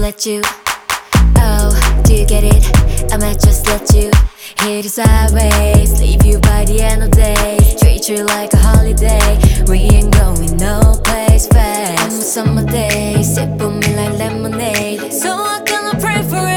let you. Oh, do you get it? I might just let you hit you sideways, leave you by the end of the day, treat you like a holiday. We ain't going no place fast. On a summer day, sip on me like lemonade. So I'm gonna pray for